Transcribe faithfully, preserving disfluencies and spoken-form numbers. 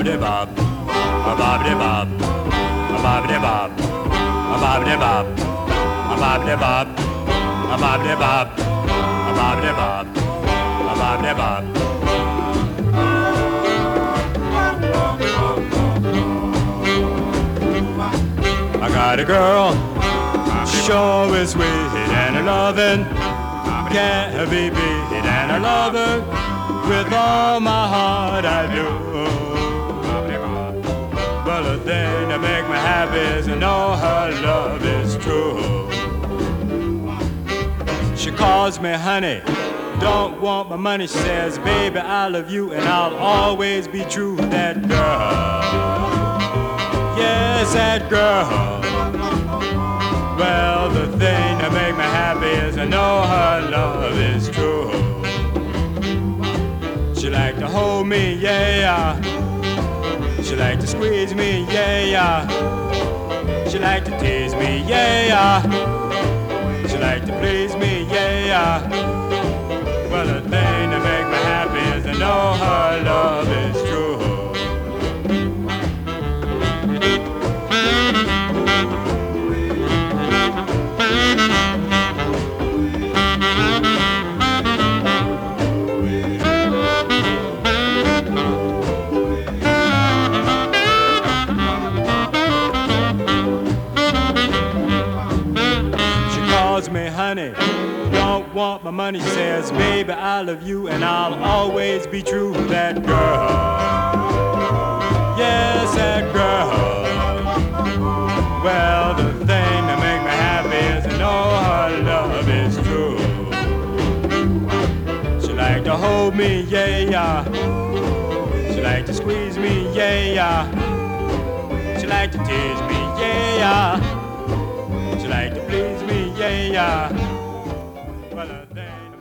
bob de bob, a bob de bob, a bob de bob, a bob de bob, a bob de bob, a bob de bob, a bob de bob, a bob de bob. I got a girl, sure is sweet and a lovin', can't be beat, and I love her with all my heart I do. But the thing that make me happy is to know her love is true. She calls me honey, don't want my money, she says, baby, I love you and I'll always be true. That girl, yes, that girl. Well, the thing that make me happy is I know her love is true. She like to hold me, yeah. She like to squeeze me, yeah. She like to tease me, yeah. She like to please me, yeah. Well, the thing that make me happy is I know her love is true. Me, honey, don't want my money, says, baby, I love you and I'll always be true. That girl, yes, that girl. Well, the thing that make me happy is I know her love is true. She like to hold me, yeah. She like to squeeze me, yeah. She like to tease me, yeah. She like to please me, yeah. Well, the thing